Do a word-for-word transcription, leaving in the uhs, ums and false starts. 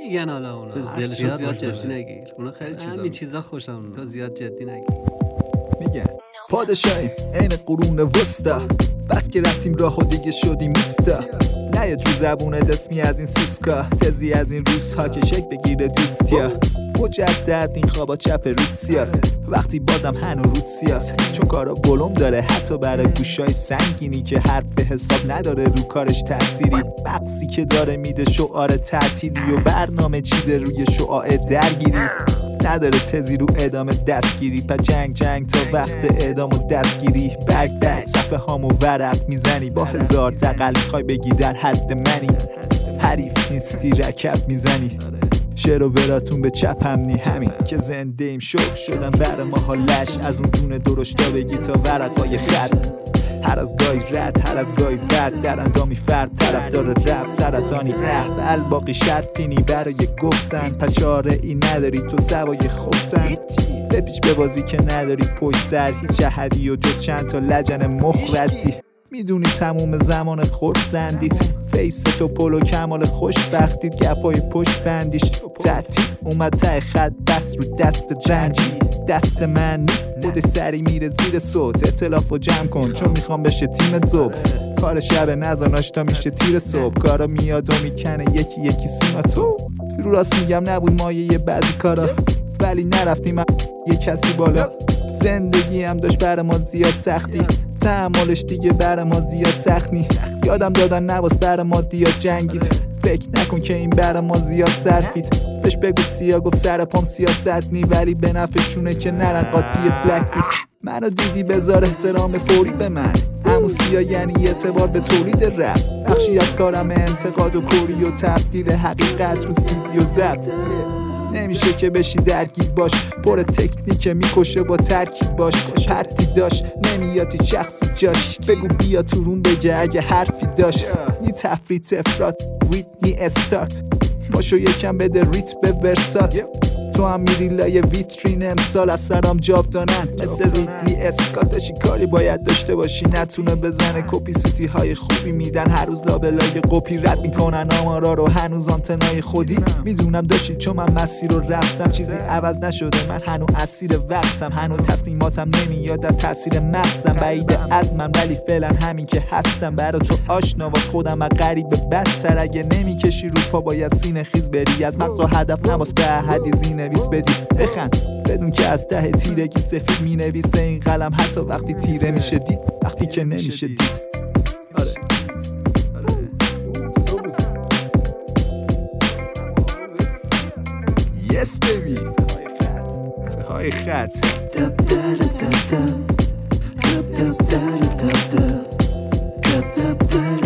میگن حالا اونا از دلشون زیاد جدی نگیر، اونا خیلی چیزا همین چیزا خوشم تو زیاد جدی نگیر. میگن پادشاهیم عین قرون وسطا، بس که رفتیم راه و دیگه شدیم مستا. نیاد رو زبونت اسمی از این سوسکا، تزی از این روزها که شک بگیره دوستیا. مجدد این خوابا چپ رود سیاست، وقتی بازم هنو رود سیاست. چون کارا بلوم داره حتی برای گوشای سنگینی که حرف به حساب نداره رو کارش تأثیری. بقصی که داره میده شعار تعطیلی و برنامه چیده روی شعاع درگیری. نداره تزی رو ادامه دستگیری، پا جنگ جنگ تا وقت اعدام و دستگیری. برگ برگ صفحه هامو ورق میزنی، با هزار دقل میخوای بگی در حد منی. حریف نیستی رکب میزنی، شعر و وراتون به چپم نی. همین که زنده ایم شوق شدن بر ما حالش، از اون دونه درشتا بگی تا ورقای خط. هر از گاهی رد هر از گاهی بد، در اندامی فرد طرفدار رب سرطانی عهد. الباقی شرفینی برای گفتن، پس چاره ای نداری تو سوای خفتن. بپیچ به بازی که نداری پشت سر هیچ احدی و جز چند تا لجن مخردی. میدونی تموم زمان خورسندیت، فیس تو پلو کمال خوشبختیت. گپای پشت بندیش تعطیل اومد ته خط، بس رو دست جنجی. دست من بوده سری میره زیر صوت، اطلاف و جمع کن چون میخوام بشه تیم زوب. کار شب نزا ناشتا میشه تیر صبح، کارا میاد و میکنه یکی یکی سیما تو. رو راست میگم نبود مایه یه بعضی کارا، ولی نرفتیم یه کسی بالا. زندگی هم داشت بر ما زیاد سختی، تحملش دیگه بر ما زیاد سخت نی. یادم دادن نواس بر ما دیاد جنگید، فکر نکن که این بر ما زیاد صرفید. بهش بگو سیا گفت سر پام سیاست نی، ولی به نفعشونه که نرن قاطی بلک لیست. منو دیدی بذار احترام فوری به من، همون سیا یعنی اعتبار به تولید رپ. بخشی از کارم انتقاد و کوری و تبدیل حقیقت رو سیدی و ضبط. نمیشه که بشی درگیر باش، پر تکنیک میکشه با ترکیب باش. پرتی داشت نمیاد هیچ شخصی جاش، بگو بیا تو روم بگه اگه حرفی داشت. نی تفریط افراد ویتنی استارت، باشو یکم بده ریت به ورسات. تو هم میری لای ویترین امسال از سرام جاودانن، مثل ریدلی اسکاتشی کاری باید داشته باشی. نتونه بزنه کپی سوتی های خوبی میدن، هر روز لابلای قپی رد میکنن آمارا رو هنوز آنتنای خودی. میدونم داشتی چون من مسیر رو رفتم، چیزی عوض نشده من هنوز اسیر وقتم. هنوز تصمیماتم نمیاد در تاثیر مغزم، بعید از من ولی فعلا همین که هستم. برا تو آشنا واس خودم از غریب بدتر، اگه نمیکشی رو پا باید سینه خیز بری. از مغز و هدف نواس به احدی زینه نویس بدی بخند، بدون که از ته تیرگی سفید می نویسه این قلم، حتی وقتی تیره میشه دید، وقتی که نمیشه دید. آره یس بیبی های خط های خط